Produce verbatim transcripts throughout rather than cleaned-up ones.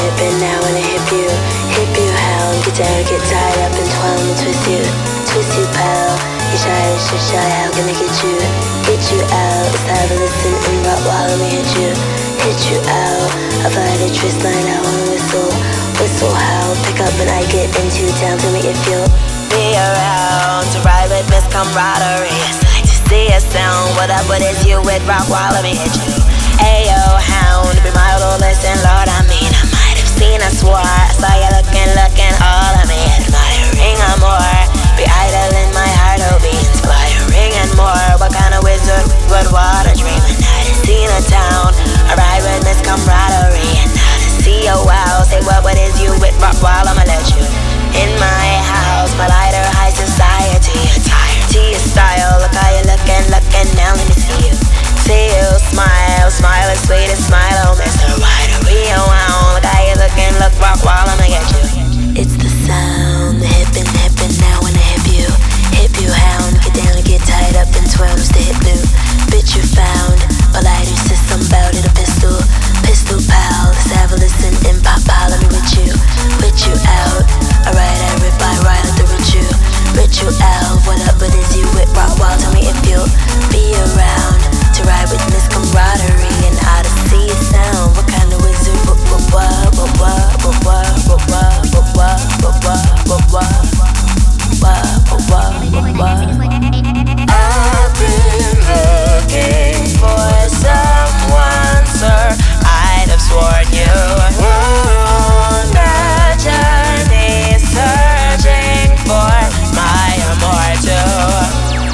hippin', now wanna hip you. Hip you, hound, get down, get tied up and twirl and twist you. Twist you, pal. You shy, you shit shy, how can I get you? Get you out, let's have a listen and rock while let me hit you. Hit you out, I fly the twist line, I wanna whistle. Whistle how, pick up and I get into town, tell me if you'll be around to ride with Miss Camaraderie. It's like to see a sound, what up, what is you with rock while let me hit you. Ayo, hound, be my little listen, Lord, I mean, I might have seen a swore. I saw you looking, looking, all of me admiring or more. Be idle in my heart, oh, be inspiring and more. What kind of wizard would water dream? And now to see a town, I ride with Miss Camaraderie. And now to see a wow, say what, what is you with rock while I'ma let you in my house, my lighter high society attire to your style. Look how you looking, looking, now let me see you. See you smile, smile as sweet as smile, oh Mister Rider, we around. Look how you looking, look rock while I'ma get you. It's the sound, the hippin', hippin', now wanna hip you. Hip you, hound, get down and get tied up and twirl just to hit new. Bitch you found, all I do is some bout it, a pistol. Pistol pal, let's have a listen and pop pile, let me with you. With you out, alright I rip, I ride like the rich you. Rich you out, what up, what is you with rock wild, tell me if you'll be around to ride with Miss Camaraderie and how to see a sound. What kind of wizard, what, what, what, what, what, what, what, what, what, what, what, what, what, what, what, what. I've been looking for someone, sir, I'd have sworn you were on a journey searching for my immortal.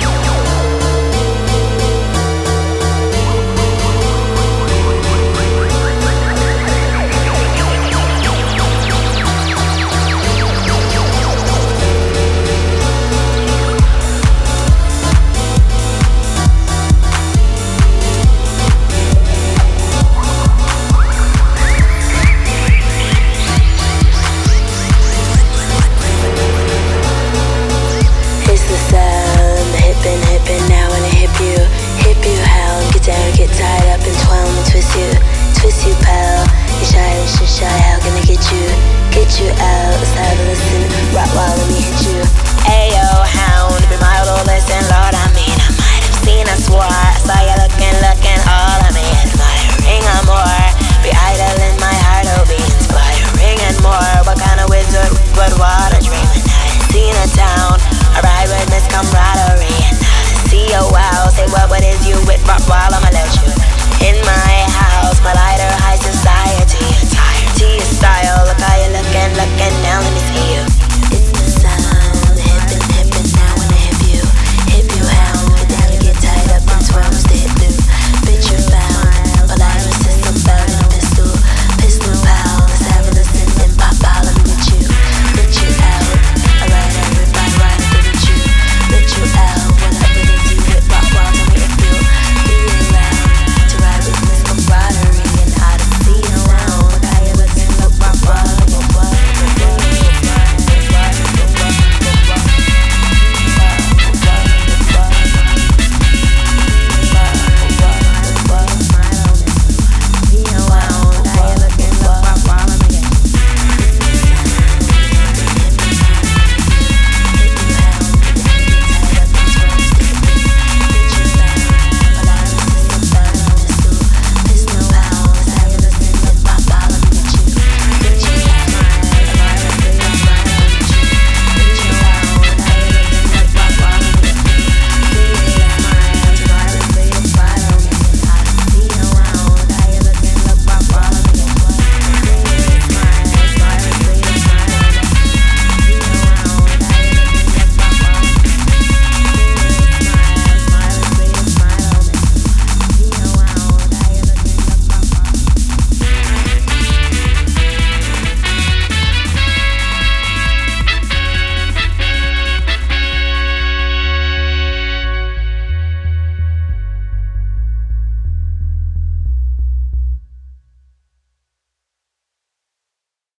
Twist you, pal. You shy, you shit shy, how can I get you? Get you out, let's have a listen. Rock while let me hit you. Ayo.